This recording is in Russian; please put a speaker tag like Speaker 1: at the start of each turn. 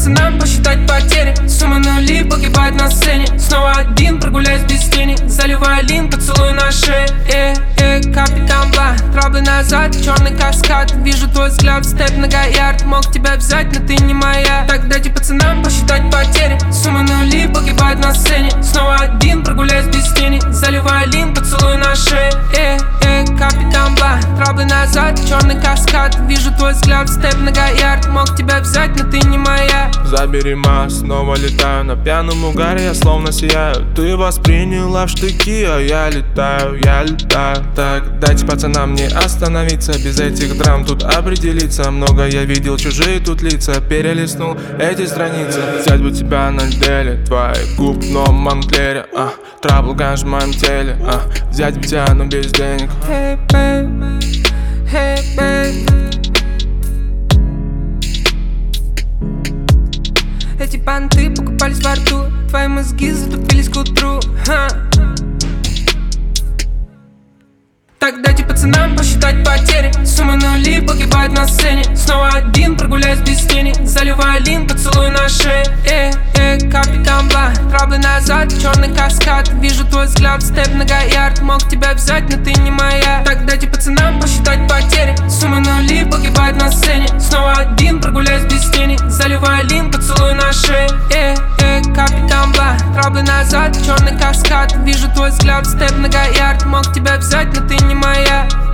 Speaker 1: пацанам посчитать потери. Сумма нули погибает на сцене. Снова один, прогуляюсь без тени. Заливаю лин, поцелуй на шее. Капитан Бла, траблы назад, черный каскад. Вижу твой взгляд, степ нога ярд. Мог тебя взять, но ты не моя. Так дайте пацанам посчитать потери. Сумма нули погибает на сцене. Снова один, прогуляюсь без тени. Заливаю лин, поцелуй на шее. Капитан Бла, траблы назад, черный каскад. Вижу твой взгляд, степ нога ярд. Мог тебя взять, но ты не моя.
Speaker 2: Забери мас, снова летаю. На пьяном угаре я словно сияю. Ты восприняла в штыки, а я летаю, я летаю. Так, дайте пацанам не остановиться. Без этих драм тут определиться. Много я видел, чужие тут лица. Перелистнул эти страницы. Взять бы тебя на деле, твоих губ в новом Монклере. Трабл ганж в моем теле. Взять бы тебя, но без денег.
Speaker 1: Hey babe, hey babe. Эти понты покупались во рту. Твои мозги затупились к утру. Так дайте пацанам посчитать потери. Сумма нули погибает на сцене. Снова один, прогуляюсь без тени. Заливаю лин, поцелуй на шее. Капитан Бла, траблы назад, черный каскад. Вижу твой взгляд, степ нога ярд. Мог тебя взять, но ты не моя. Так дайте пацанам посчитать потери. Сумма нули погибает на сцене. Снова один, прогуляюсь без тени. Заливаю лин, поцелуй на шее. Капитан Бла, траблы назад, черный каскад. Вижу твой взгляд, степ нога ярд. Мог тебя взять, но ты не моя.